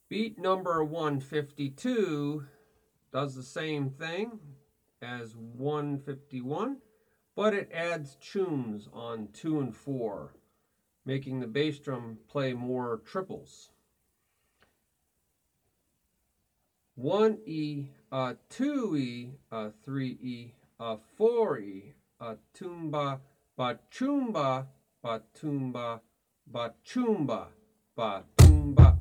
Beat number 152 does the same thing as 151, but it adds tunes on 2 and 4, making the bass drum play more triples. 1E, 2E, 3E, 4E, tumba, ba chumba, ba tumba, ba chumba, ba tumba.